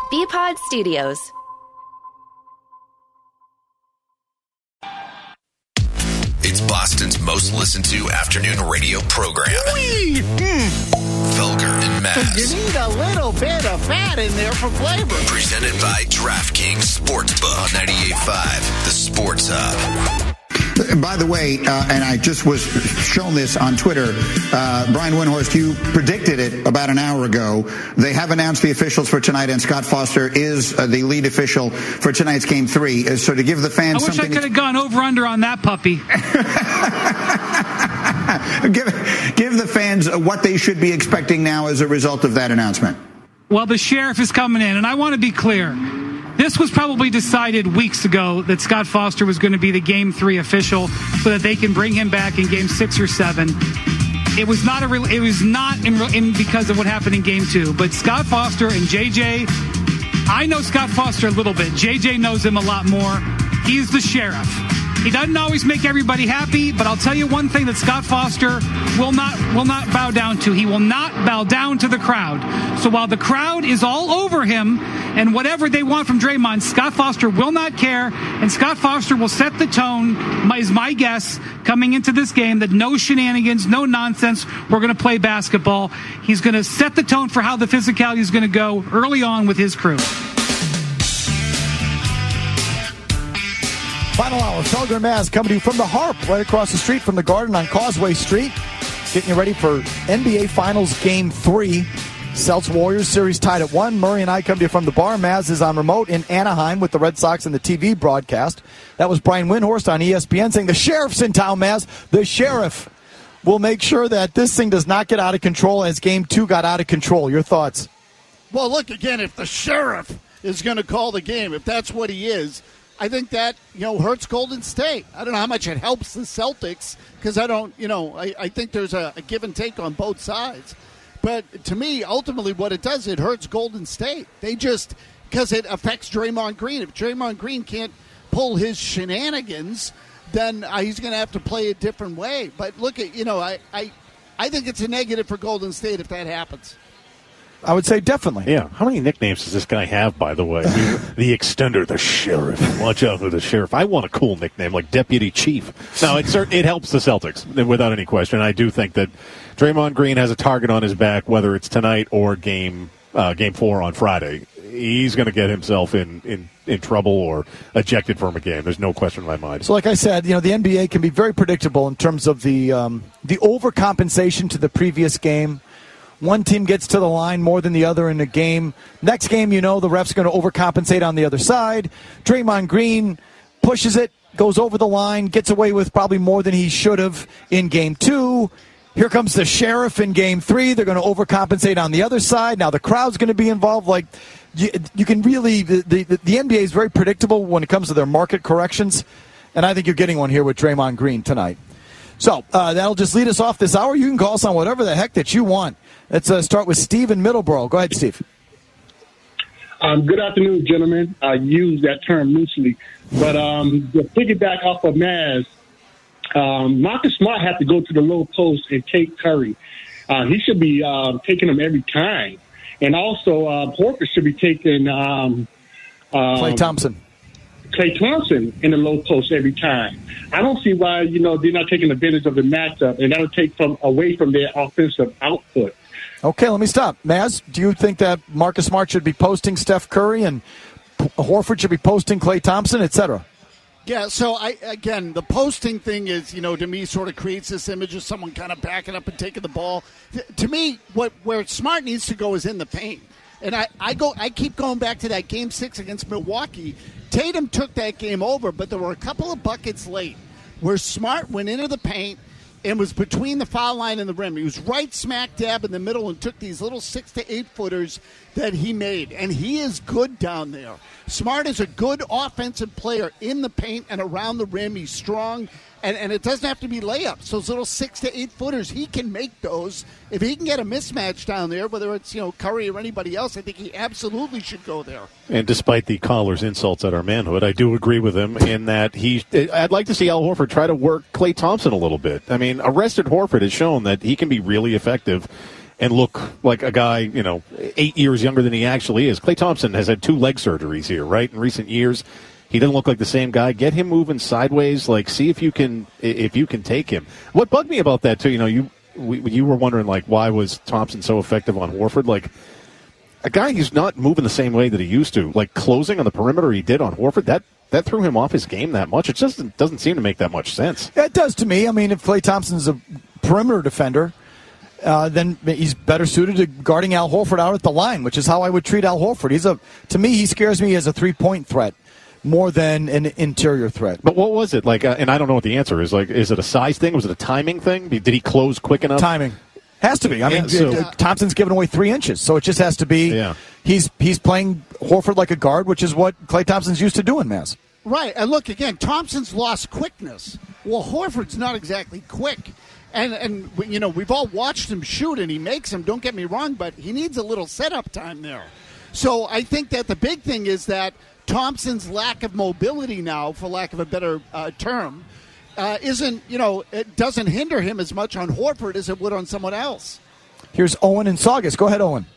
BPod Studios. It's Boston's most listened to afternoon radio program. Felger and Mazz. You need a little bit of fat in there for flavor. Presented by DraftKings Sportsbook on 98.5, the Sports Hub. By the way, and I just was shown this on Twitter, Brian Windhorst, you predicted it about an hour ago. They have announced the officials for tonight, and Scott Foster is the lead official for tonight's Game 3. So to give the fans something... I wish I could have gone over-under on that puppy. give the fans what they should be expecting now as a result of that announcement. Well, the sheriff is coming in, and I want to be clear. This was probably decided weeks ago that Scott Foster was going to be the Game 3 official so that they can bring him back in Game 6 or 7. It was not because of what happened in Game 2. But Scott Foster and JJ, I know Scott Foster a little bit. JJ knows him a lot more. He's the sheriff. He doesn't always make everybody happy, but I'll tell you one thing that Scott Foster will not bow down to. He will not bow down to the crowd. So while the crowd is all over him and whatever they want from Draymond, Scott Foster will not care, and Scott Foster will set the tone, is my guess, coming into this game, that no shenanigans, no nonsense, we're going to play basketball. He's going to set the tone for how the physicality is going to go early on with his crew. Final hour, Felger and Mazz coming to you from the Harp, right across the street from the Garden on Causeway Street. Getting you ready for NBA Finals Game 3. Celtics Warriors series tied at 1. Murray and I come to you from the bar. Mazz is on remote in Anaheim with the Red Sox and the TV broadcast. That was Brian Windhorst on ESPN saying the sheriff's in town, Mazz. The sheriff will make sure that this thing does not get out of control as Game 2 got out of control. Your thoughts? Well, look, again, if the sheriff is going to call the game, if that's what he is, I think that, hurts Golden State. I don't know how much it helps the Celtics because I think there's a give and take on both sides. But to me, ultimately what it does, it hurts Golden State. Because it affects Draymond Green. If Draymond Green can't pull his shenanigans, then he's going to have to play a different way. But look at, I think it's a negative for Golden State if that happens. I would say definitely. Yeah. How many nicknames does this guy have, by the way? The extender, the sheriff. Watch out for the sheriff. I want a cool nickname like Deputy Chief. No, it helps the Celtics, without any question. I do think that Draymond Green has a target on his back, whether it's tonight or Game 4 on Friday. He's going to get himself in trouble or ejected from a game. There's no question in my mind. So like I said, the NBA can be very predictable in terms of the overcompensation to the previous game. One team gets to the line more than the other in a game. Next game, the ref's going to overcompensate on the other side. Draymond Green pushes it, goes over the line, gets away with probably more than he should have in Game 2. Here comes the sheriff in Game 3. They're going to overcompensate on the other side. Now the crowd's going to be involved. You can really, the NBA is very predictable when it comes to their market corrections, and I think you're getting one here with Draymond Green tonight. So that'll just lead us off this hour. You can call us on whatever the heck that you want. Let's start with Steve in Middleborough. Go ahead, Steve. Good afternoon, gentlemen. I use that term loosely. But to piggyback off of Mazz, Marcus Smart had to go to the low post and take Curry. He should be taking him every time. And also, Horford should be taking Klay Thompson in the low post every time. I don't see why, they're not taking advantage of the matchup, and that'll take away from their offensive output. Okay, let me stop. Mazz, do you think that Marcus Smart should be posting Steph Curry and Horford should be posting Klay Thompson, et cetera? Yeah, so the posting thing is, to me, sort of creates this image of someone kind of backing up and taking the ball. To me, where Smart needs to go is in the paint. And I keep going back to that Game 6 against Milwaukee. Tatum took that game over, but there were a couple of buckets late where Smart went into the paint and was between the foul line and the rim. He was right smack dab in the middle and took these little 6 to 8 footers that he made. And he is good down there. Smart is a good offensive player in the paint and around the rim. He's strong. And it doesn't have to be layups. Those little 6 to 8 footers, he can make those. If he can get a mismatch down there, whether it's Curry or anybody else, I think he absolutely should go there. And despite the caller's insults at our manhood, I do agree with him in that I'd like to see Al Horford try to work Klay Thompson a little bit. I mean, arrested Horford has shown that he can be really effective and look like a guy, 8 years younger than he actually is. Klay Thompson has had 2 leg surgeries here, right, in recent years. He doesn't look like the same guy. Get him moving sideways. See if you can take him. What bugged me about that too, you were wondering why was Thompson so effective on Horford? A guy who's not moving the same way that he used to, closing on the perimeter he did on Horford. That threw him off his game that much. It just doesn't seem to make that much sense. It does to me. I mean, if Klay Thompson's a perimeter defender, then he's better suited to guarding Al Horford out at the line, which is how I would treat Al Horford. To me, he scares me as a 3-point threat more than an interior threat. But what was it and I don't know what the answer is. Is it a size thing? Was it a timing thing? Did he close quick enough? Timing. Has to be. Thompson's given away 3 inches, so it just has to be. Yeah. He's playing Horford like a guard, which is what Klay Thompson's used to doing, Maz. Right. And look, again, Thompson's lost quickness. Well, Horford's not exactly quick. And we've all watched him shoot, and he makes them, don't get me wrong, but he needs a little setup time there. So I think that the big thing is that Thompson's lack of mobility now, for lack of a better term, it doesn't hinder him as much on Horford as it would on someone else. Here's Owen in Saugus. Go ahead, Owen.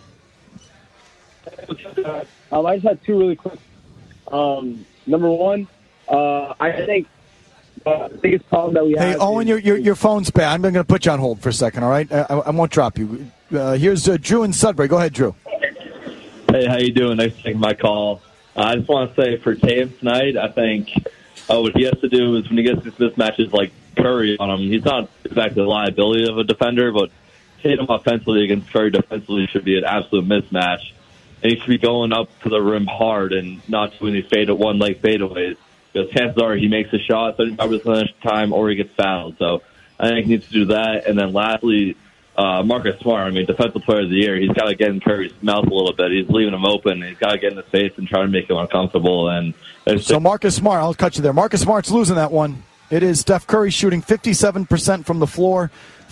I just had 2 really quick. Number one, I think the biggest problem that we have. Hey, Owen, your phone's bad. I'm going to put you on hold for a second, all right? I won't drop you. Here's Drew in Sudbury. Go ahead, Drew. Hey, how you doing? Thanks for taking my call. I just want to say for Tatum tonight, I think what he has to do is when he gets these mismatches like Curry on him, he's not exactly the liability of a defender, but Tatum offensively against Curry defensively should be an absolute mismatch. And he should be going up to the rim hard and not doing these one-leg fadeaways, because chances are he makes a shot 75% of the time or he gets fouled. So I think he needs to do that. And then lastly, Marcus Smart, Defensive Player of the Year, he's got to get in Curry's mouth a little bit. He's leaving him open. He's got to get in his face and try to make him uncomfortable. So Marcus Smart, I'll cut you there. Marcus Smart's losing that one. It is Steph Curry shooting 57% from the floor,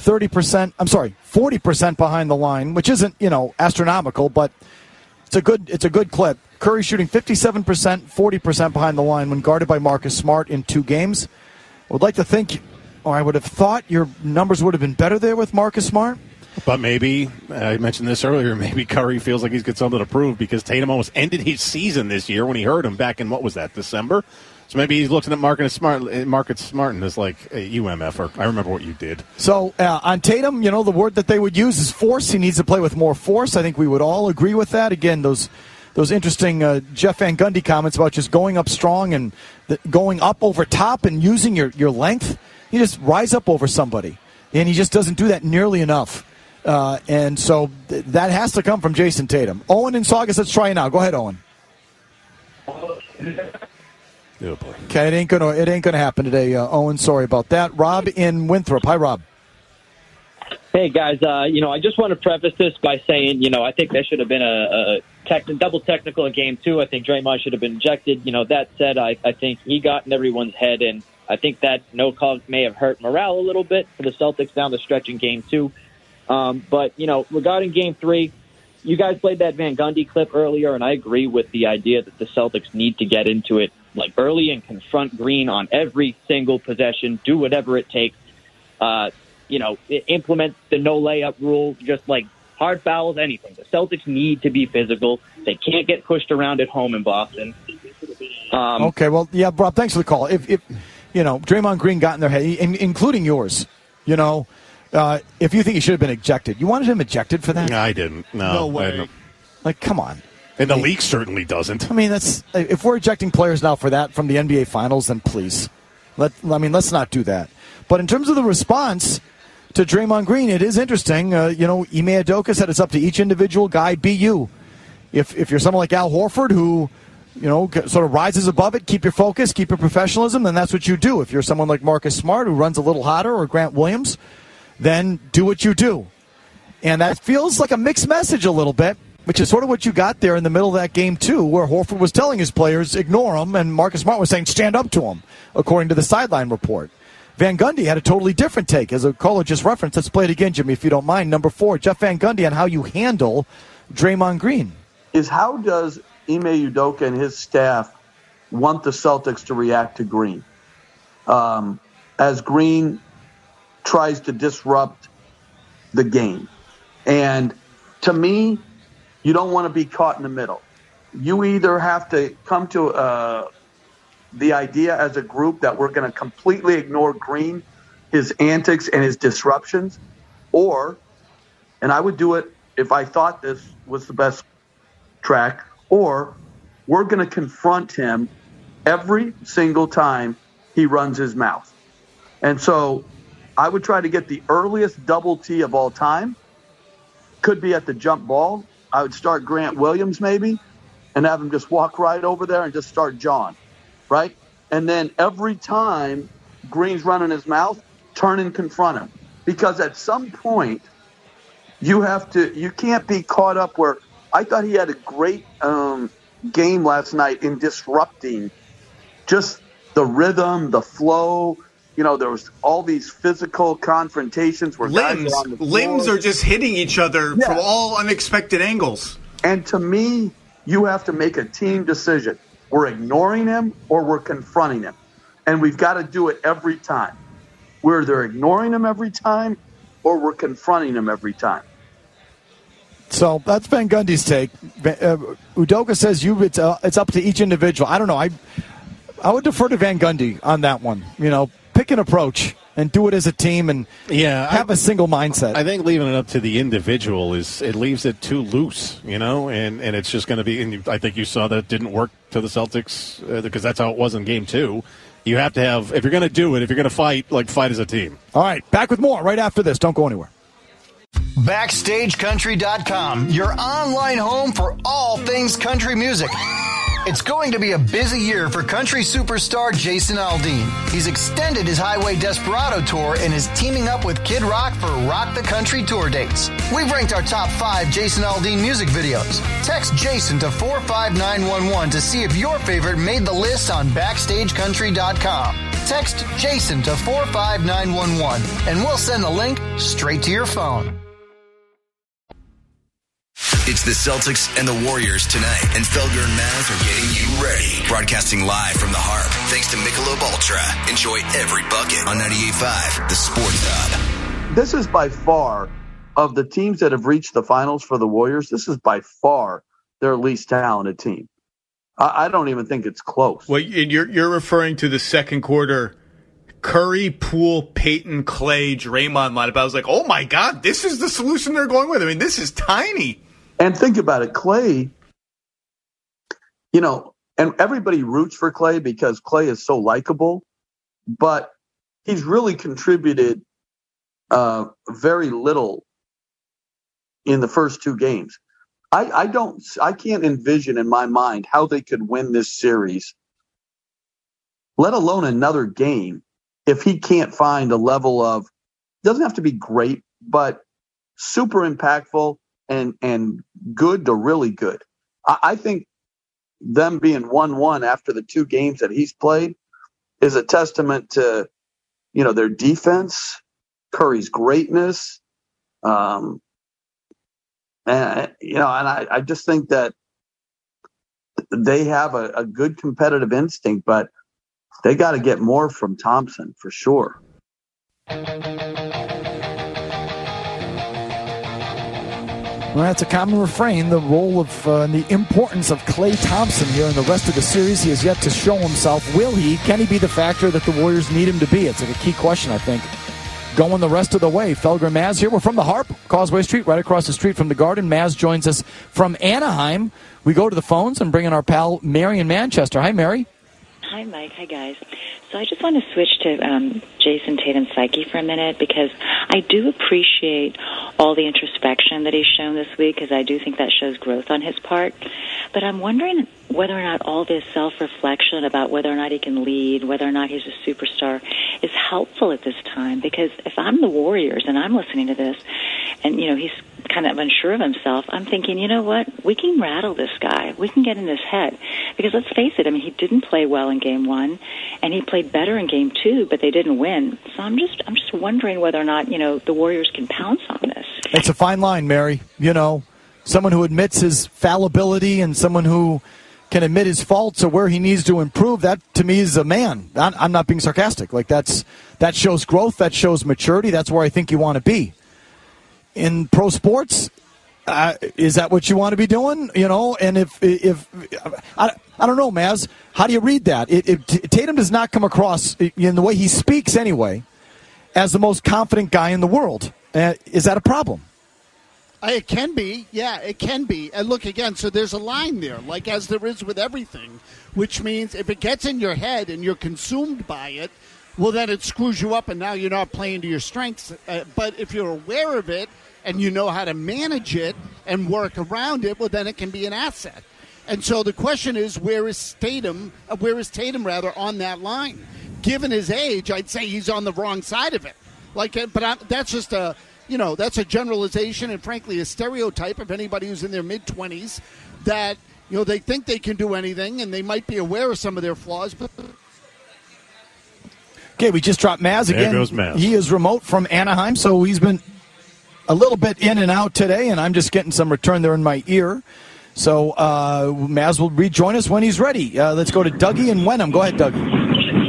40% behind the line, which isn't, astronomical, but it's a good clip. Curry shooting 57%, 40% behind the line when guarded by Marcus Smart in 2 games. I would like to think, or I would have thought your numbers would have been better there with Marcus Smart. But maybe, I mentioned this earlier, maybe Curry feels like he's got something to prove because Tatum almost ended his season this year when he hurt him back in, what was that, December? So maybe he's looking at Marcus Smart and is like, hey, you MFer, I remember what you did. So on Tatum, the word that they would use is force. He needs to play with more force. I think we would all agree with that. Again, those interesting Jeff Van Gundy comments about just going up strong and going up over top and using your length. You just rise up over somebody, and he just doesn't do that nearly enough. And so that has to come from Jason Tatum. Owen in Saugus, let's try it now. Go ahead, Owen. Oh boy. Okay, it ain't gonna happen today, Owen. Sorry about that. Rob in Winthrop. Hi, Rob. Hey guys, I just want to preface this by saying, I think there should have been a double technical in Game 2. I think Draymond should have been ejected. That said, I think he got in everyone's head, and I think that no call may have hurt morale a little bit for the Celtics down the stretch in Game 2. But regarding Game 3, you guys played that Van Gundy clip earlier, and I agree with the idea that the Celtics need to get into it early and confront Green on every single possession, do whatever it takes. Implement the no layup rule, just hard fouls, anything. The Celtics need to be physical. They can't get pushed around at home in Boston. Okay, well, yeah, Rob, thanks for the call. If Draymond Green got in their head, including yours, if you think he should have been ejected, you wanted him ejected for that? I didn't. No way. Come on. And the league certainly doesn't. That's if we're ejecting players now for that from the NBA Finals, then please, let's not do that. But in terms of the response to Draymond Green, it is interesting. Ime Udoka said it's up to each individual guy. Be you. If you're someone like Al Horford who, sort of rises above it, keep your focus, keep your professionalism, then that's what you do. If you're someone like Marcus Smart who runs a little hotter, or Grant Williams, then do what you do. And that feels like a mixed message a little bit, which is sort of what you got there in the middle of that game, too, where Horford was telling his players, ignore him, and Marcus Smart was saying, stand up to him, according to the sideline report. Van Gundy had a totally different take. As a caller just referenced, let's play it again, Jimmy, if you don't mind. Number 4, Jeff Van Gundy on how you handle Draymond Green. How does Ime Udoka and his staff want the Celtics to react to Green? As Green tries to disrupt the game. And to me, you don't want to be caught in the middle. You either have to come to the idea as a group that we're going to completely ignore Green, his antics and his disruptions, or, and I would do it if I thought this was the best track, or we're going to confront him every single time he runs his mouth. And so I would try to get the earliest double T of all time. Could be at the jump ball. I would start Grant Williams maybe and have him just walk right over there and just start jawing, right? And then every time Green's running his mouth, turn and confront him. Because at some point, you can't be caught up where I thought he had a great game last night in disrupting just the rhythm, the flow. You know, there was all these physical confrontations where guys are on the floor. Limbs are just hitting each other from all unexpected angles. And to me, you have to make a team decision. We're ignoring him or we're confronting him. And we've got to do it every time. We're either ignoring him every time or we're confronting him every time. So that's Van Gundy's take. Udoka says it's up to each individual. I don't know. I would defer to Van Gundy on that one. You know, pick an approach and do it as a team and have a single mindset. I think leaving it up to the individual it leaves it too loose, you know, and it's just going to be. And I think you saw that it didn't work to the Celtics because that's how it was in Game 2. You have to have, if you're going to do it, if you're going to fight, fight as a team. All right, back with more right after this. Don't go anywhere. BackstageCountry.com, your online home for all things country music. It's going to be a busy year for country superstar Jason Aldean. He's extended his Highway Desperado tour and is teaming up with Kid Rock for Rock the Country tour dates. We've ranked our top 5 Jason Aldean music videos. Text Jason to 45911 to see if your favorite made the list on BackstageCountry.com. Text Jason to 45911 and we'll send the link straight to your phone. It's the Celtics and the Warriors tonight, and Felger and Maz are getting you ready. Broadcasting live from the Harp, thanks to Michelob Ultra. Enjoy every bucket on 98.5, the Sports Hub. This is by far, of the teams that have reached the finals for the Warriors, this is by far their least talented team. I don't even think it's close. Well, you're referring to the second quarter Curry, Poole, Peyton, Clay, Draymond lineup. I was like, oh my God, this is the solution they're going with. I mean, this is tiny. And think about it, Clay, you know, and everybody roots for Clay because Clay is so likable, but he's really contributed very little in the first 2 games. I can't envision in my mind how they could win this series, let alone another game, if he can't find a level of, doesn't have to be great, but super impactful and good to really good. I think them being 1-1 after the 2 games that he's played is a testament to, you know, their defense, Curry's greatness, and you know, and I just think that they have a good competitive instinct, but they got to get more from Thompson for sure. Well, that's a common refrain. The role of and the importance of Klay Thompson here in the rest of the series. He has yet to show himself. Will he? Can he be the factor that the Warriors need him to be? It's like a key question, I think, going the rest of the way. Felger and Maz here. We're from the Harp, Causeway Street, right across the street from the Garden. Maz joins us from Anaheim. We go to the phones and bring in our pal Mary in Manchester. Hi, Mary. Hi, Mike. Hi, guys. So I just want to switch to Jason Tatum's psyche for a minute because I do appreciate all the introspection that he's shown this week because I do think that shows growth on his part. But I'm wondering whether or not all this self-reflection about whether or not he can lead, whether or not he's a superstar is helpful at this time because if I'm the Warriors and I'm listening to this and, you know, he's kind of unsure of himself, I'm thinking, you know what, we can rattle this guy. We can get in his head. Because let's face it, I mean, he didn't play well in Game 1, and he played better in Game 2, but they didn't win. So I'm just wondering whether or not, you know, the Warriors can pounce on this. It's a fine line, Mary. You know, someone who admits his fallibility and someone who can admit his faults or where he needs to improve, that to me is a man. I'm not being sarcastic. Like that shows growth, that shows maturity. That's where I think you want to be. in pro sports, is that what you want to be doing? And if I don't know, Maz, how do you read that? Tatum does not come across, in the way he speaks anyway, as the most confident guy in the world. Is that a problem? It can be. Yeah, it can be. And look, again, so there's a line there, like as there is with everything, which means if it gets in your head and you're consumed by it, well, then it screws you up and now you're not playing to your strengths. But if you're aware of it and you know how to manage it and work around it, well, then it can be an asset. And so the question is, where is Tatum on that line? Given his age, I'd say he's on the wrong side of it. That's just that's a generalization and, frankly, a stereotype of anybody who's in their mid-20s that, they think they can do anything and they might be aware of some of their flaws. But okay, we just dropped Maz again. There goes Maz. He is remote from Anaheim, so he's been a little bit in and out today, and I'm just getting some return there in my ear. So Maz will rejoin us when he's ready. Let's go to Dougie and Wenham. Go ahead, Dougie.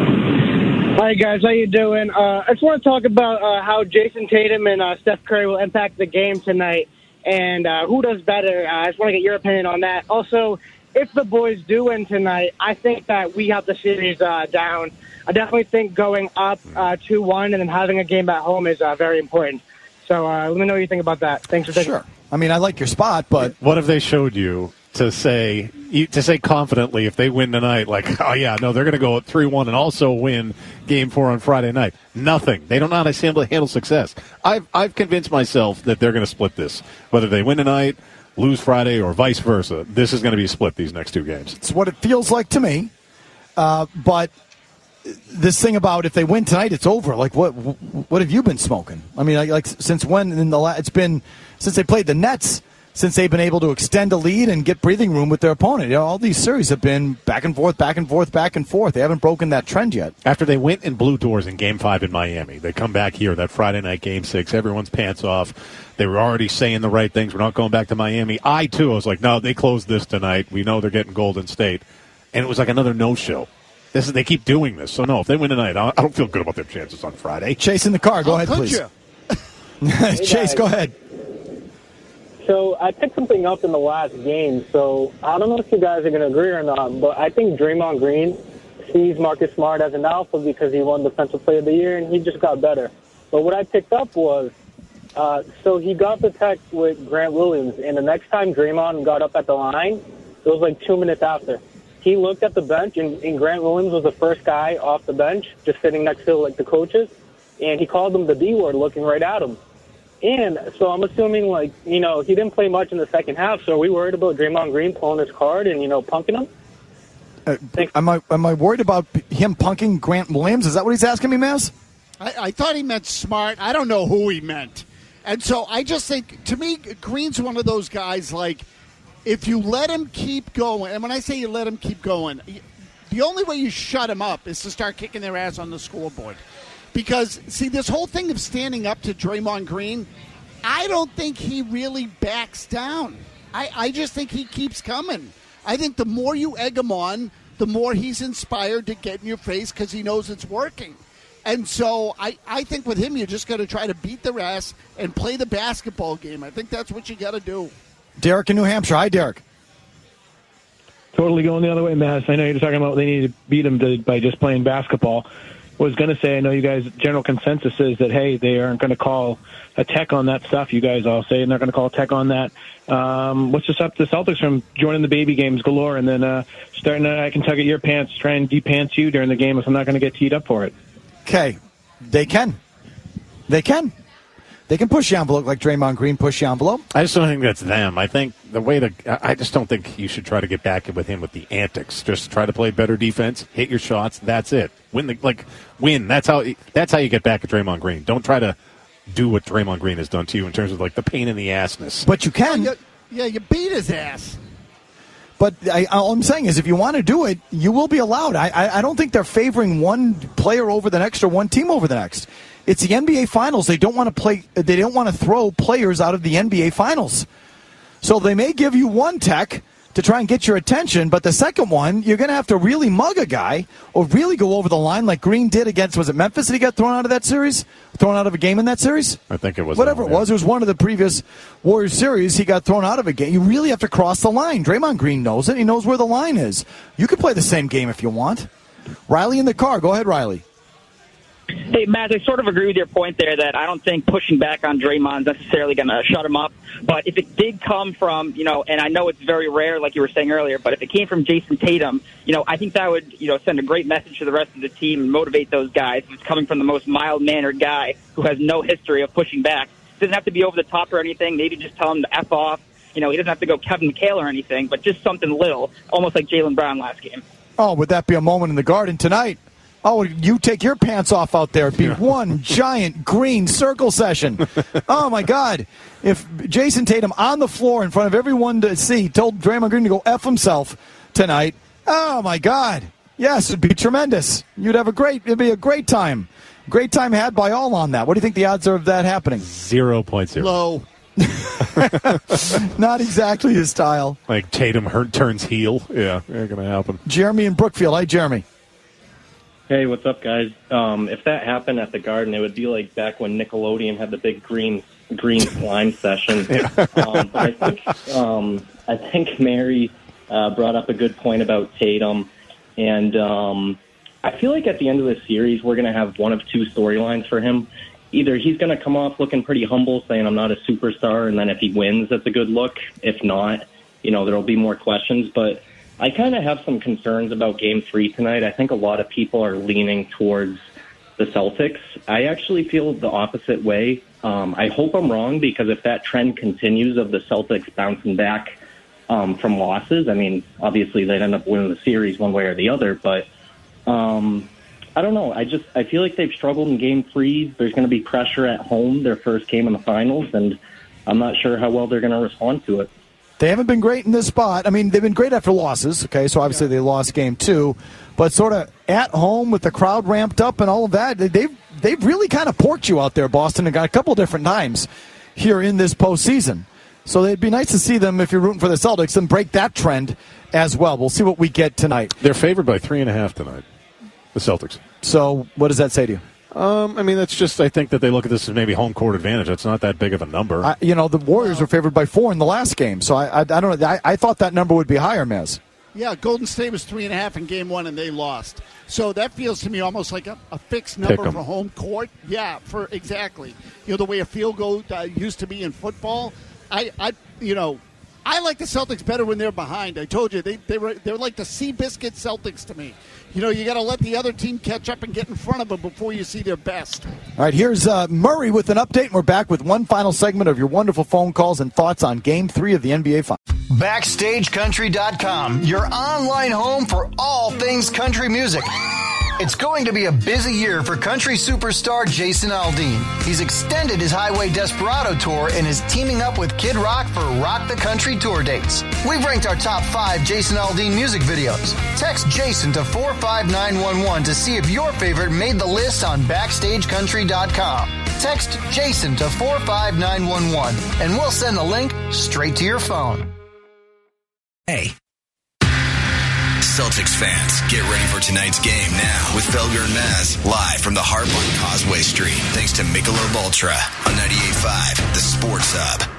Hi, guys. How you doing? I just want to talk about how Jason Tatum and Steph Curry will impact the game tonight and who does better. I just want to get your opinion on that. Also, if the boys do win tonight, I think that we have the series down. I definitely think going up 2-1 and then having a game at home is very important. So let me know what you think about that. Thanks for taking Sure. I mean, I like your spot, but what have they showed you to say confidently if they win tonight, like, oh, yeah, no, they're going to go 3-1 and also win Game 4 on Friday night? Nothing. They don't know how to handle success. I've convinced myself that they're going to split this. Whether they win tonight, lose Friday, or vice versa, this is going to be split these next two games. It's what it feels like to me. But this thing about if they win tonight, it's over. Like, what have you been smoking? I mean, like since when? It's been since they played the Nets. Since they've been able to extend a lead and get breathing room with their opponent. All these series have been back and forth, back and forth, back and forth. They haven't broken that trend yet. After they went and blew doors in Game 5 in Miami, they come back here, that Friday night Game 6, everyone's pants off. They were already saying the right things. We're not going back to Miami. I was like, no, they closed this tonight. We know they're getting Golden State. And it was like another no-show. They keep doing this. So, no, if they win tonight, I don't feel good about their chances on Friday. Chase in the car. Go ahead, please. Chase, go ahead. So I picked something up in the last game, so I don't know if you guys are going to agree or not, but I think Draymond Green sees Marcus Smart as an alpha because he won Defensive Player of the Year and he just got better. But what I picked up was, so he got the text with Grant Williams, and the next time Draymond got up at the line, it was like 2 minutes after. He looked at the bench, and Grant Williams was the first guy off the bench, just sitting next to like the coaches, and he called him the B word looking right at him. And so I'm assuming, he didn't play much in the second half, so are we worried about Draymond Green pulling his card and, punking him? Am I worried about him punking Grant Williams? Is that what he's asking me, Maz? I thought he meant Smart. I don't know who he meant. And so I just think, to me, Green's one of those guys, if you let him keep going, and when I say you let him keep going, the only way you shut him up is to start kicking their ass on the scoreboard. Because, see, this whole thing of standing up to Draymond Green, I don't think he really backs down. I just think he keeps coming. I think the more you egg him on, the more he's inspired to get in your face because he knows it's working. And so I think with him, you just got to try to beat their ass and play the basketball game. I think that's what you got to do. Derek in New Hampshire. Hi, Derek. Totally going the other way, Mass. I know you're talking about they need to beat him by just playing basketball. Was going to say, I know you guys' general consensus is that, hey, they aren't going to call a tech on that stuff. You guys all say they're not going to call a tech on that. What's just up to the Celtics from joining the baby games galore and then starting to, I can tug at your pants, try and de-pants you during the game if I'm not going to get teed up for it? Okay. They can. They can push the envelope like Draymond Green pushed the envelope. I just don't think that's them. I think I just don't think you should try to get back with him with the antics. Just try to play better defense, hit your shots. That's it. Win. That's how you get back at Draymond Green. Don't try to do what Draymond Green has done to you in terms of the pain in the assness. But you can. You beat his ass. But all I'm saying is if you want to do it, you will be allowed. I don't think they're favoring one player over the next or one team over the next. It's the NBA Finals. They don't want to play. They don't want to throw players out of the NBA Finals. So they may give you one tech to try and get your attention. But the second one, you're going to have to really mug a guy or really go over the line like Green did against, was it Memphis that he got thrown out of that series? Thrown out of a game in that series? I think it was. Whatever it was. It was one of the previous Warriors series. He got thrown out of a game. You really have to cross the line. Draymond Green knows it. He knows where the line is. You could play the same game if you want. Riley in the car. Go ahead, Riley. Hey, Matt, I sort of agree with your point there that I don't think pushing back on Draymond is necessarily going to shut him up. But if it did come from, and I know it's very rare, like you were saying earlier, but if it came from Jason Tatum, I think that would, send a great message to the rest of the team and motivate those guys. It's coming from the most mild-mannered guy who has no history of pushing back. It doesn't have to be over the top or anything. Maybe just tell him to F off. He doesn't have to go Kevin McHale or anything, but just something little, almost like Jaylen Brown last game. Oh, would that be a moment in the Garden tonight? Oh, you take your pants off out there. It'd be one giant green circle session. Oh, my God. If Jason Tatum on the floor in front of everyone to see told Draymond Green to go F himself tonight, oh, my God. Yes, it'd be tremendous. It'd be a great time. Great time had by all on that. What do you think the odds are of that happening? 0.0. Low. Not exactly his style. Like Tatum turns heel. Yeah, ain't going to happen. Jeremy in Brookfield. Hi, Jeremy. Hey, what's up, guys? If that happened at the Garden, it would be like back when Nickelodeon had the big green slime session. But I think Mary brought up a good point about Tatum, and I feel like at the end of the series, we're going to have one of two storylines for him. Either he's going to come off looking pretty humble, saying I'm not a superstar, and then if he wins, that's a good look. If not, there'll be more questions, but I kind of have some concerns about Game 3 tonight. I think a lot of people are leaning towards the Celtics. I actually feel the opposite way. I hope I'm wrong, because if that trend continues of the Celtics bouncing back from losses, I mean, obviously they'd end up winning the series one way or the other, but I don't know. I feel like they've struggled in Game 3. There's going to be pressure at home, their first game in the finals, and I'm not sure how well they're going to respond to it. They haven't been great in this spot. I mean, they've been great after losses, okay, so obviously they lost Game 2. But sort of at home with the crowd ramped up and all of that, they've really kind of porked you out there, Boston, and got a couple different times here in this postseason. So it'd be nice to see them, if you're rooting for the Celtics, and break that trend as well. We'll see what we get tonight. They're favored by 3.5 tonight, the Celtics. So what does that say to you? I mean, that's just, I think that they look at this as maybe home court advantage. It's not that big of a number. The Warriors were favored by 4 in the last game, so I don't know. I thought that number would be higher, Mez. Yeah, Golden State was 3.5 in Game 1, and they lost. So that feels to me almost like a fixed number for home court. Yeah, exactly. The way a field goal used to be in football. I like the Celtics better when they're behind. I told you they're like the Seabiscuit Celtics to me. You got to let the other team catch up and get in front of them before you see their best. All right, here's Murray with an update, and we're back with one final segment of your wonderful phone calls and thoughts on Game 3 of the NBA Finals. BackstageCountry.com, your online home for all things country music. It's going to be a busy year for country superstar Jason Aldean. He's extended his Highway Desperado tour and is teaming up with Kid Rock for Rock the Country tour dates. We've ranked our top 5 Jason Aldean music videos. Text Jason to 45911 to see if your favorite made the list on BackstageCountry.com. Text Jason to 45911 and we'll send the link straight to your phone. Hey. Celtics fans, get ready for tonight's game now with Felger and Maz live from the Harp on Causeway Street. Thanks to Michelob Ultra on 98.5, the Sports Hub.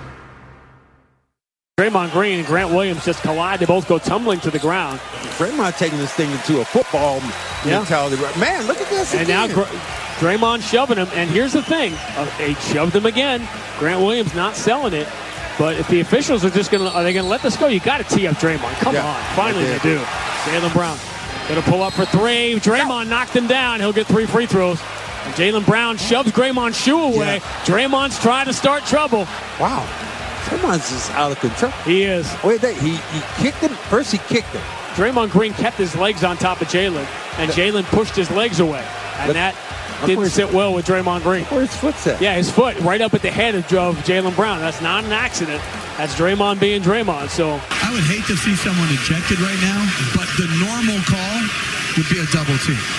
Draymond Green and Grant Williams just collide. They both go tumbling to the ground. Draymond taking this thing into a football mentality. Man, look at this. And again. Now Draymond shoving him. And here's the thing. They shoved him again. Grant Williams not selling it. But if the officials are just going to let this go, you got to tee up Draymond. Come on. Finally they do. Jaylen Brown going to pull up for 3. Draymond knocked him down. He'll get 3 free throws. And Jaylen Brown shoves Draymond's shoe away. Yeah. Draymond's trying to start trouble. Wow. Draymond's just out of control. He is. Wait, he kicked him. First he kicked him. Draymond Green kept his legs on top of Jaylen. And Jaylen pushed his legs away. And that didn't sit well with Draymond Green. Where's his foot's at? Yeah, his foot right up at the head of Jaylen Brown. That's not an accident. That's Draymond being Draymond. So I would hate to see someone ejected right now, but the normal call would be a double team.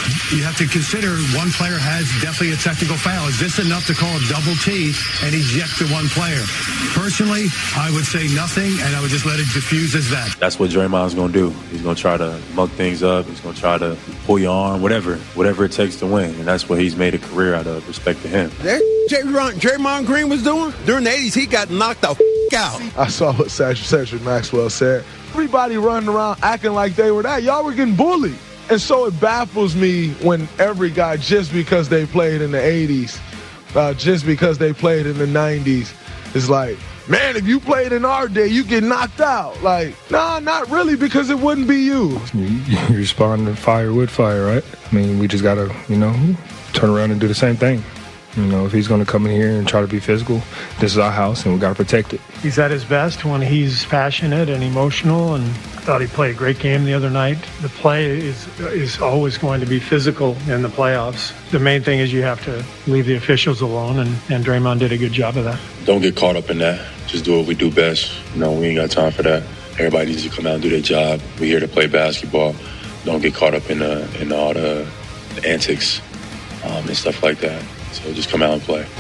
you have to consider one player has definitely a technical foul. Is this enough to call a double T and eject the one player? Personally, I would say nothing, and I would just let it diffuse as that. That's what Draymond's going to do. He's going to try to mug things up. He's going to try to pull your arm, whatever it takes to win. And that's what he's made a career out of, respect to him. That Draymond Green was doing during the 80s, he got knocked the out. I saw what Cedric Maxwell said. Everybody running around acting like they were that. Y'all were getting bullied. And so it baffles me when every guy, just because they played in the 80s, just because they played in the 90s, is like, man, if you played in our day, you get knocked out. Like, nah, not really, because it wouldn't be you. You respond to fire with fire, right? I mean, we just got to, turn around and do the same thing. If he's going to come in here and try to be physical, this is our house, and we got to protect it. He's at his best when he's passionate and emotional, and I thought he played a great game the other night. The play is always going to be physical in the playoffs. The main thing is you have to leave the officials alone, and Draymond did a good job of that. Don't get caught up in that. Just do what we do best. We ain't got time for that. Everybody needs to come out and do their job. We're here to play basketball. Don't get caught up in all the antics and stuff like that. So just come out and play.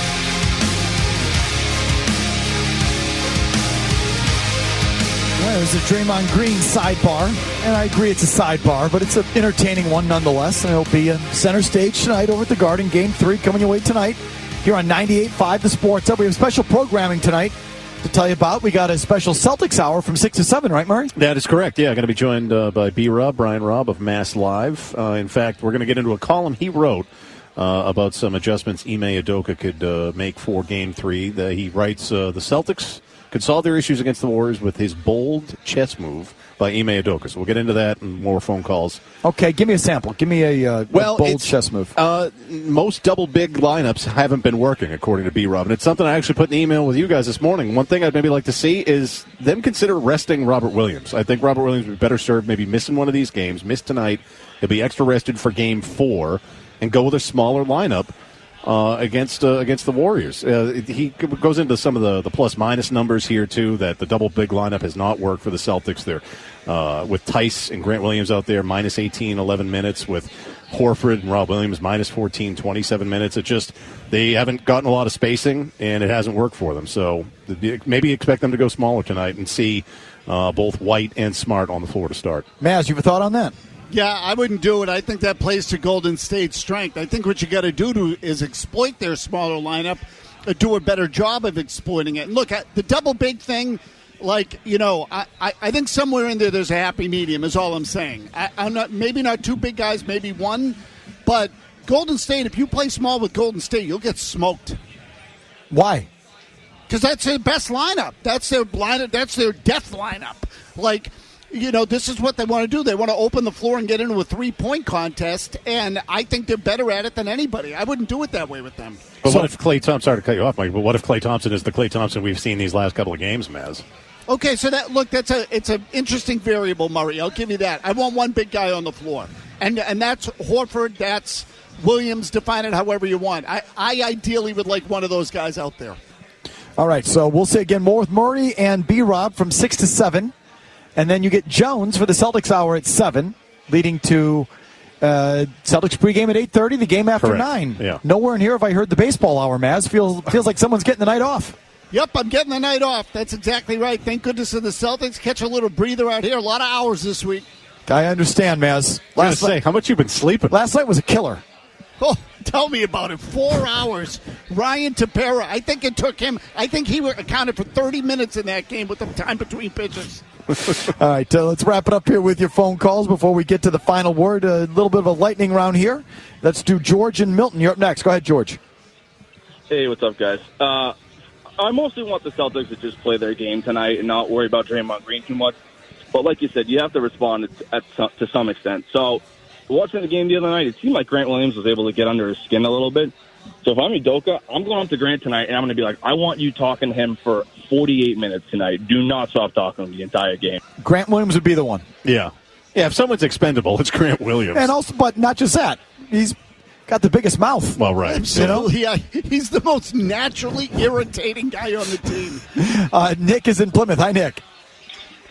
There's a Draymond Green sidebar, and I agree it's a sidebar, but it's an entertaining one nonetheless, and it'll be a center stage tonight over at the Garden. Game 3 coming your way tonight here on 98.5 The Sports Hub. We have special programming tonight to tell you about. We got a special Celtics hour from 6 to 7, right, Murray? That is correct. Yeah, going to be joined by B-Rob, Brian Robb of Mass Live. In fact, we're going to get into a column he wrote about some adjustments Ime Udoka could make for Game 3. He writes, the Celtics could solve their issues against the Warriors with his bold chess move by Ime Udoka. So we'll get into that and more phone calls. Okay, give me a sample. Give me a bold chess move. Most double big lineups haven't been working, according to B-Rob. And it's something I actually put in the email with you guys this morning. One thing I'd maybe like to see is them consider resting Robert Williams. I think Robert Williams would be better served maybe missing one of these games. Miss tonight. He'll be extra rested for Game 4. And go with a smaller lineup against the Warriors. He goes into some of the plus-minus numbers here, too, that the double big lineup has not worked for the Celtics. They're with Tice and Grant Williams out there, minus 18, 11 minutes, with Horford and Rob Williams, minus 14, 27 minutes. They haven't gotten a lot of spacing, and it hasn't worked for them. So maybe expect them to go smaller tonight and see both White and Smart on the floor to start. Maz, you have a thought on that? Yeah, I wouldn't do it. I think that plays to Golden State's strength. I think what you got to do is exploit their smaller lineup, do a better job of exploiting it. And look, the double big thing, I think somewhere in there's a happy medium is all I'm saying. I'm not, maybe not two big guys, maybe one, but Golden State, if you play small with Golden State, you'll get smoked. Why? Because that's their best lineup. That's their lineup. That's their death lineup. This is what they want to do. They want to open the floor and get into a three-point contest, and I think they're better at it than anybody. I wouldn't do it that way with them. But what if Klay Thompson, sorry to cut you off, Mike, but what if Klay Thompson is the Klay Thompson we've seen these last couple of games, Maz? Okay, so it's an interesting variable, Murray. I'll give you that. I want one big guy on the floor, and that's Horford, that's Williams, define it however you want. I ideally would like one of those guys out there. All right, so we'll say again more with Murray and B-Rob from 6 to 7. And then you get Jones for the Celtics hour at 7, leading to Celtics pregame at 8:30, the game after 9. Yeah. Nowhere in here have I heard the baseball hour, Maz. Feels like someone's getting the night off. Yep, I'm getting the night off. That's exactly right. Thank goodness for the Celtics. Catch a little breather out here. A lot of hours this week. I understand, Maz. How much you been sleeping? Last night was a killer. Oh, tell me about it. 4 hours. Ryan Tepera. I think it took him. I think he accounted for 30 minutes in that game with the time between pitches. All right, let's wrap it up here with your phone calls before we get to the final word. A little bit of a lightning round here. Let's do George and Milton. You're up next. Go ahead, George. Hey, what's up, guys? I mostly want the Celtics to just play their game tonight and not worry about Draymond Green too much. But like you said, you have to respond to some extent. So watching the game the other night, it seemed like Grant Williams was able to get under his skin a little bit. So if I'm Udoka, I'm going up to Grant tonight, and I'm going to be like, I want you talking to him for 48 minutes tonight. Do not stop talking to him the entire game. Grant Williams would be the one. Yeah. Yeah, if someone's expendable, it's Grant Williams. And also, but not just that. He's got the biggest mouth. Well, right. Absolutely. Yeah, he's the most naturally irritating guy on the team. Nick is in Plymouth. Hi, Nick.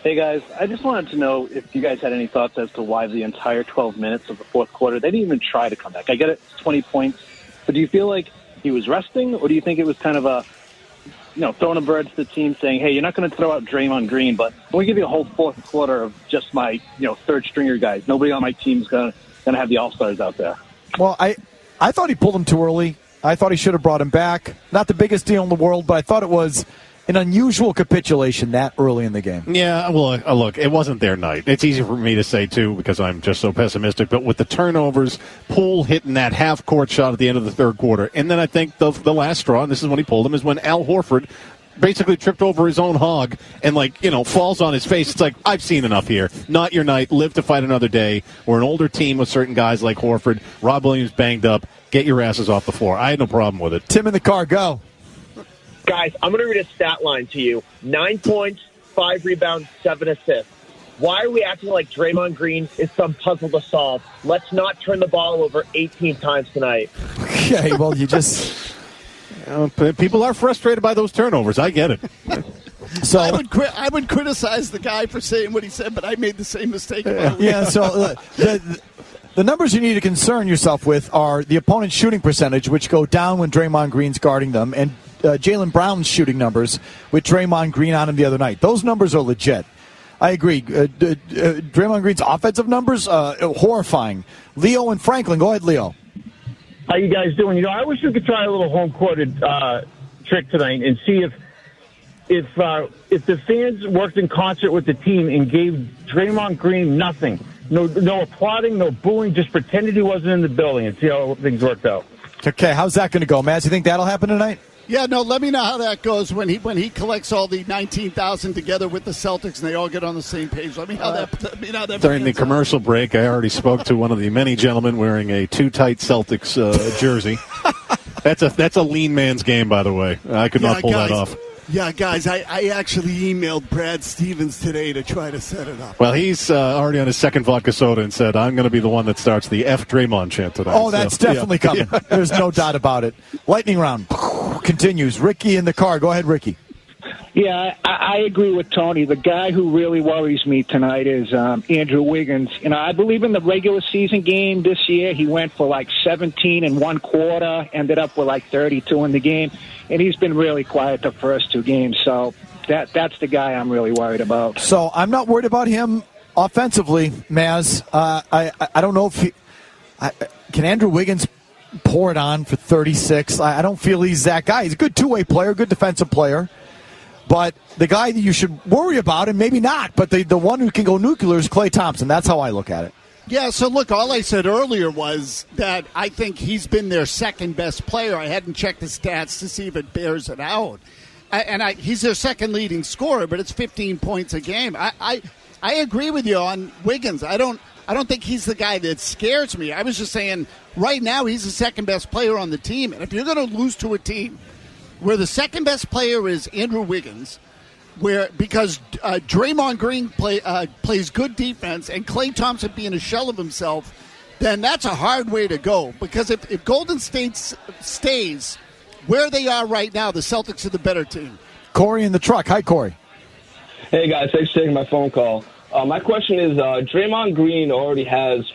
Hey, guys. I just wanted to know if you guys had any thoughts as to why the entire 12 minutes of the fourth quarter, they didn't even try to come back. I get it, it's 20 points. But do you feel like he was resting, or do you think it was kind of a, throwing a bird to the team saying, hey, you're not going to throw out Draymond Green, but I'm going to give you a whole fourth quarter of just my, third-stringer guys. Nobody on my team's going to have the All-Stars out there. Well, I thought he pulled him too early. I thought he should have brought him back. Not the biggest deal in the world, but I thought it was an unusual capitulation that early in the game. Yeah, well, look, it wasn't their night. It's easy for me to say, too, because I'm just so pessimistic. But with the turnovers, Poole hitting that half-court shot at the end of the third quarter. And then I think the last straw, and this is when he pulled him, is when Al Horford basically tripped over his own hog and, falls on his face. It's like, I've seen enough here. Not your night. Live to fight another day. We're an older team with certain guys like Horford. Rob Williams banged up. Get your asses off the floor. I had no problem with it. Tim in the car, go. Guys, I'm going to read a stat line to you. 9 points, 5 rebounds, 7 assists. Why are we acting like Draymond Green is some puzzle to solve? Let's not turn the ball over 18 times tonight. Okay, well, you just... people are frustrated by those turnovers. I get it. So I would criticize the guy for saying what he said, but I made the same mistake. So the numbers you need to concern yourself with are the opponent's shooting percentage, which go down when Draymond Green's guarding them, and Jaylen Brown's shooting numbers with Draymond Green on him the other night. Those numbers are legit. I agree. Draymond Green's offensive numbers, horrifying. Leo and Franklin. Go ahead, Leo. How you guys doing? I wish we could try a little home-courted trick tonight and see if the fans worked in concert with the team and gave Draymond Green nothing. No applauding, no booing, just pretended he wasn't in the building and see how things worked out. Okay, how's that going to go, Matt? Do you think that'll happen tonight? Yeah, no, let me know how that goes when he collects all the 19,000 together with the Celtics and they all get on the same page. Let me know that During the commercial break, I already spoke to one of the many gentlemen wearing a Too Tight Celtics jersey. That's a lean man's game, by the way. I could not pull that off. Yeah, guys, I actually emailed Brad Stevens today to try to set it up. Well, he's already on his second vodka soda and said, I'm going to be the one that starts the F Draymond chant tonight. Oh, that's definitely coming. Yeah. There's no doubt about it. Lightning round continues. Ricky in the car. Go ahead, Ricky. Yeah, I agree with Tony. The guy who really worries me tonight is Andrew Wiggins. I believe in the regular season game this year, he went for 17 in one quarter, ended up with 32 in the game, and he's been really quiet the first 2 games. So that's the guy I'm really worried about. So I'm not worried about him offensively, Maz. I don't know if can Andrew Wiggins pour it on for 36. I don't feel he's that guy. He's a good two-way player, good defensive player. But the guy that you should worry about, and maybe not, but the one who can go nuclear is Klay Thompson. That's how I look at it. Yeah, so look, all I said earlier was that I think he's been their second-best player. I hadn't checked the stats to see if it bears it out. He's their second leading scorer, but it's 15 points a game. I agree with you on Wiggins. I don't think he's the guy that scares me. I was just saying right now he's the second-best player on the team. And if you're going to lose to a team where the second-best player is Andrew Wiggins, because Draymond Green plays good defense and Klay Thompson being a shell of himself, then that's a hard way to go. Because if Golden State stays where they are right now, the Celtics are the better team. Corey in the truck. Hi, Corey. Hey, guys. Thanks for taking my phone call. My question is, Draymond Green already has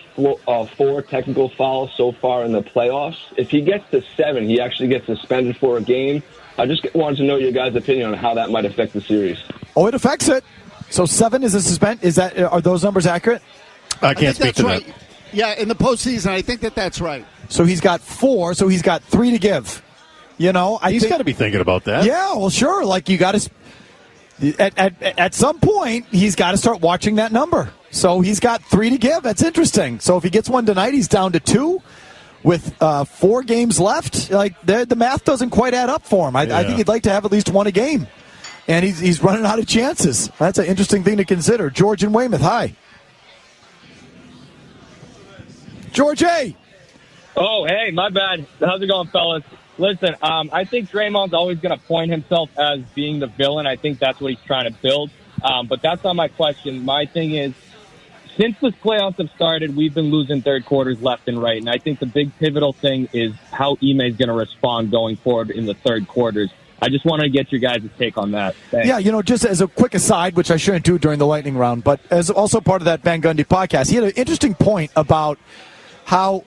4 technical fouls so far in the playoffs. If he gets to 7, he actually gets suspended for a game. I just wanted to know your guys' opinion on how that might affect the series. Oh, it affects it. So 7 is a suspend. Are those numbers accurate? I can't speak to that. Yeah, in the postseason, I think that's right. So he's got 4. So he's got 3 to give. He's got to be thinking about that. Yeah, well, sure. You got to. At some point, he's got to start watching that number. So he's got 3 to give. That's interesting. So if he gets one tonight, he's down to 2 with 4 games left. The math doesn't quite add up for him. I think he'd like to have at least 1 a game. And he's running out of chances. That's an interesting thing to consider. George in Weymouth, hi. George, hey. Oh, hey, my bad. How's it going, fellas? Listen, I think Draymond's always going to point himself as being the villain. I think that's what he's trying to build. But that's not my question. My thing is, since the playoffs have started, we've been losing third quarters left and right. And I think the big pivotal thing is how Ime is going to respond going forward in the third quarters. I just want to get your guys' take on that. Thanks. Yeah, just as a quick aside, which I shouldn't do during the lightning round, but as also part of that Van Gundy podcast, he had an interesting point about how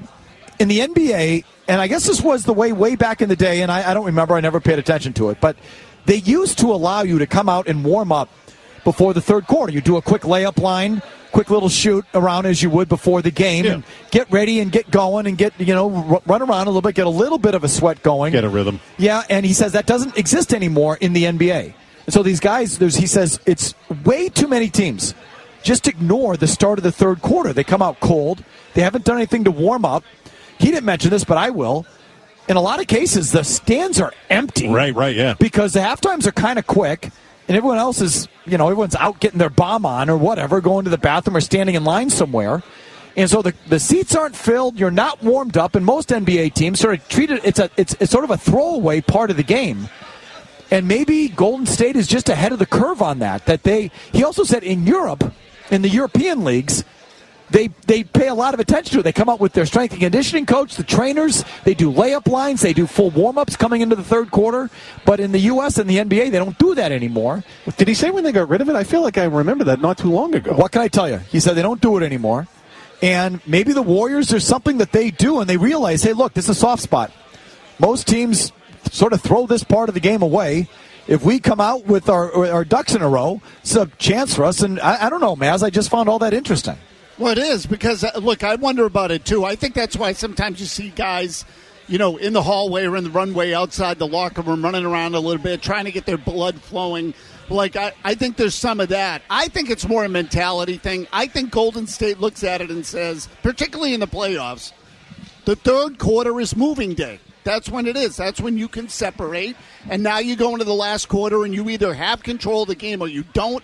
in the NBA, and I guess this was the way back in the day, and I don't remember, I never paid attention to it, but they used to allow you to come out and warm up before the third quarter. You do a quick layup line, quick little shoot around as you would before the game, and get ready and get going and get, run around a little bit, get a little bit of a sweat going. Get a rhythm. Yeah, and he says that doesn't exist anymore in the NBA. And so these guys, he says it's way too many teams just ignore the start of the third quarter. They come out cold. They haven't done anything to warm up. He didn't mention this, but I will. In a lot of cases, the stands are empty. Right, yeah. Because the halftimes are kind of quick, and everyone else is, everyone's out getting their bomb on or whatever, going to the bathroom or standing in line somewhere. And so the seats aren't filled. You're not warmed up, and most NBA teams sort of treat it. It's sort of a throwaway part of the game. And maybe Golden State is just ahead of the curve on that. He also said in Europe, in the European leagues, they pay a lot of attention to it. They come up with their strength and conditioning coach, the trainers. They do layup lines. They do full warm-ups coming into the third quarter. But in the U.S. and the NBA, they don't do that anymore. Did he say when they got rid of it? I feel like I remember that not too long ago. What can I tell you? He said they don't do it anymore. And maybe the Warriors, there's something that they do, and they realize, hey, look, this is a soft spot. Most teams sort of throw this part of the game away. If we come out with our ducks in a row, it's a chance for us. And I don't know, Maz, I just found all that interesting. Well, it is because, look, I wonder about it, too. I think that's why sometimes you see guys, in the hallway or in the runway outside the locker room running around a little bit, trying to get their blood flowing. Like, I think there's some of that. I think it's more a mentality thing. I think Golden State looks at it and says, particularly in the playoffs, the third quarter is moving day. That's when it is. That's when you can separate. And now you go into the last quarter and you either have control of the game or you don't.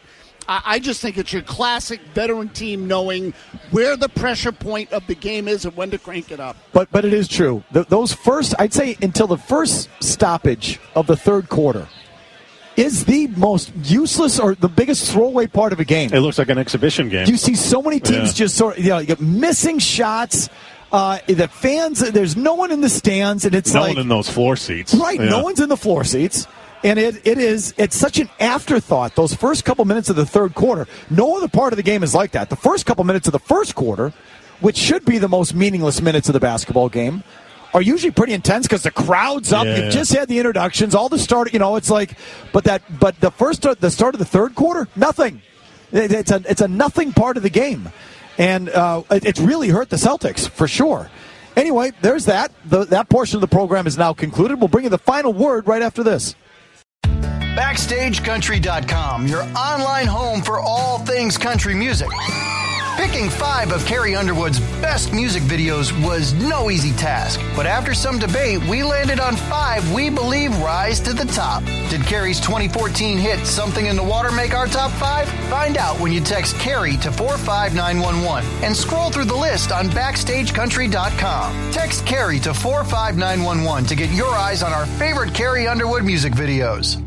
I just think it's your classic veteran team knowing where the pressure point of the game is and when to crank it up. But it is true. Those first, I'd say until the first stoppage of the third quarter is the most useless or the biggest throwaway part of a game. It looks like an exhibition game. You see so many teams just sort of missing shots. The fans, there's no one in the stands, and it's no one in those floor seats. Right, no one's in the floor seats. And it's such an afterthought, those first couple minutes of the third quarter. No other part of the game is like that. The first couple minutes of the first quarter, which should be the most meaningless minutes of the basketball game, are usually pretty intense because the crowd's up. You've just had the introductions, all the start. It's like, but the start of the third quarter, nothing. It's a nothing part of the game, and it's really hurt the Celtics for sure. Anyway, there's that. That portion of the program is now concluded. We'll bring you the final word right after this. BackstageCountry.com, your online home for all things country music. Picking 5 of Carrie Underwood's best music videos was no easy task, but after some debate, we landed on 5 we believe rise to the top. Did Carrie's 2014 hit Something in the Water make our top 5? Find out when you text Carrie to 45911 and scroll through the list on BackstageCountry.com. Text Carrie to 45911 to get your eyes on our favorite Carrie Underwood music videos.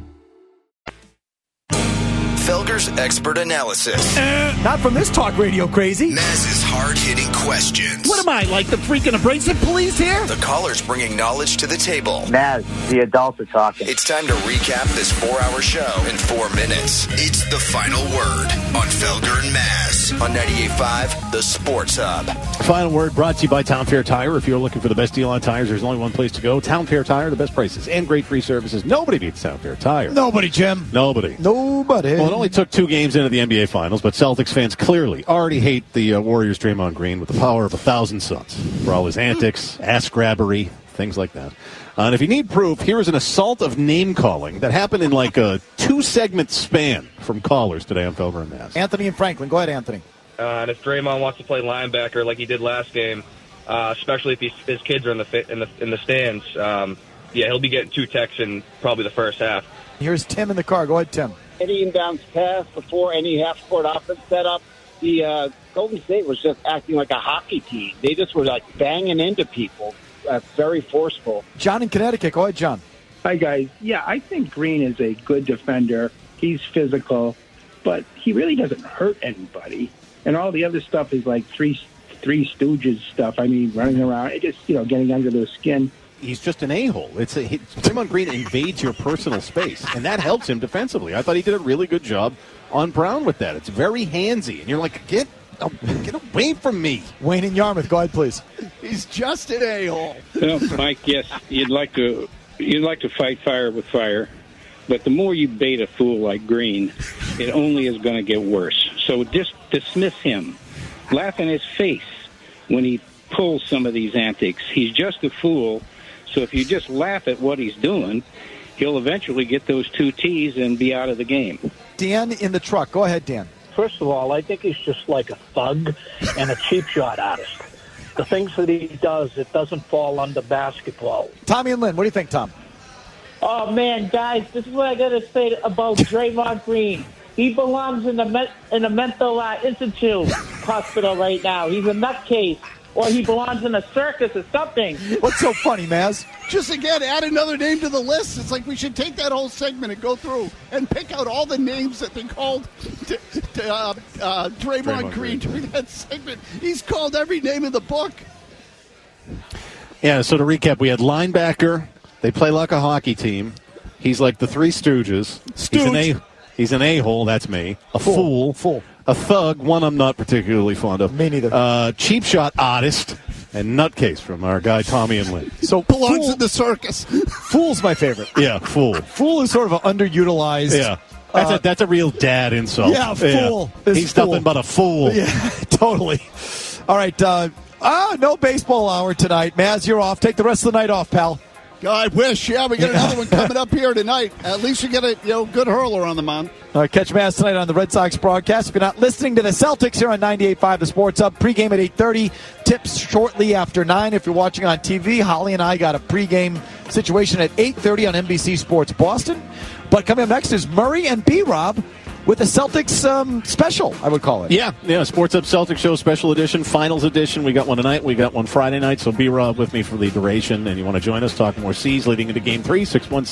Felger's expert analysis. Not from this talk radio crazy. Maz's hard-hitting questions. What am I, like the freaking abrasive police here? The callers bringing knowledge to the table. Maz, the adults are talking. It's time to recap this 4-hour show in 4 minutes. It's the final word on Felger and Maz on 98.5, The Sports Hub. Final word brought to you by Town Fair Tire. If you're looking for the best deal on tires, there's only one place to go. Town Fair Tire, the best prices and great free services. Nobody beats Town Fair Tire. Nobody, Jim. Nobody. Well, it only took 2 games into the NBA Finals, but Celtics fans clearly already hate the Warriors' Draymond Green with the power of 1,000 suns for all his antics, ass-grabbery, things like that. And if you need proof, here is an assault of name-calling that happened in like a 2-segment span from callers today on Felger and Maz. Anthony and Franklin. Go ahead, Anthony. And if Draymond wants to play linebacker like he did last game, especially if his kids are in the stands, he'll be getting 2 texts in probably the first half. Here's Tim in the car. Go ahead, Tim. Any inbounds pass before any half-court offense set up, the Golden State was just acting like a hockey team. They just were like banging into people. Very forceful. John in Connecticut. Go ahead, John. Hi, guys. Yeah, I think Green is a good defender. He's physical, but he really doesn't hurt anybody. And all the other stuff is like three Stooges stuff. I mean, running around, it just, getting under their skin. he's just an a-hole. Draymond Green invades your personal space, and that helps him defensively. I thought he did a really good job on Brown with that. It's very handsy, and you're like, get away from me. Wayne in Yarmouth, go ahead, please. He's just an a-hole. Well, Mike, yes, you'd like to fight fire with fire, but the more you bait a fool like Green, it only is going to get worse. So just dismiss him. Laugh in his face when he pulls some of these antics. He's just a fool. So if you just laugh at what he's doing, he'll eventually get those 2 T's and be out of the game. Dan in the truck. Go ahead, Dan. First of all, I think he's just like a thug and a cheap shot artist. The things that he does, it doesn't fall under basketball. Tommy and Lynn, what do you think, Tom? Oh, man, guys, this is what I got to say about Draymond Green. He belongs in a mental institute hospital right now. He's a nutcase. Or he belongs in a circus or something. What's so funny, Maz? Just, again, add another name to the list. It's like we should take that whole segment and go through and pick out all the names that they called Draymond Green during that segment. He's called every name in the book. Yeah, so to recap, we had linebacker. They play like a hockey team. He's like the Three Stooges. He's an a-hole. That's me. A fool. A thug, one I'm not particularly fond of. Me neither. Cheap shot artist, and nutcase from our guy Tommy and Lynn. So belongs in the circus. Fool's my favorite. Yeah, fool. Fool is sort of an underutilized. Yeah, that's a real dad insult. Yeah, fool. Yeah. He's fool. nothing but a fool. Yeah, totally. All right, no baseball hour tonight. Maz, you're off. Take the rest of the night off, pal. I wish. Yeah, we got another one coming up here tonight. At least we get a good hurler on the mound. All right, catch Maz tonight on the Red Sox broadcast. If you're not listening to the Celtics here on 98.5 The Sports Hub, pregame at 8:30. Tips shortly after 9. If you're watching on TV, Holly and I got a pregame situation at 8:30 on NBC Sports Boston. But coming up next is Murray and B-Rob with the Celtics special, I would call it. Yeah, Sports Hub Celtics Show Special Edition, Finals Edition. We got one tonight. We got one Friday night. So B-Rob with me for the duration. And you want to join us, talk more C's leading into Game 3,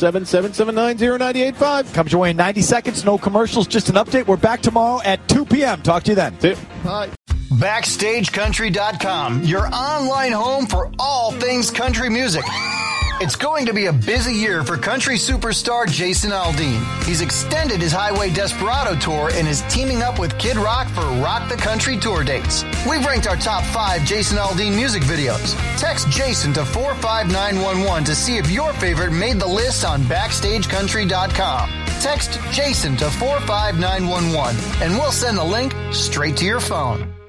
617-779-0985. Come join 90 seconds, no commercials, just an update. We're back tomorrow at 2 p.m. Talk to you then. Bye. BackstageCountry.com, your online home for all things country music. It's going to be a busy year for country superstar Jason Aldean. He's extended his Highway Desperado tour and is teaming up with Kid Rock for Rock the Country tour dates. We've ranked our top 5 Jason Aldean music videos. Text Jason to 45911 to see if your favorite made the list on BackstageCountry.com. Text Jason to 45911 and we'll send the link straight to your phone.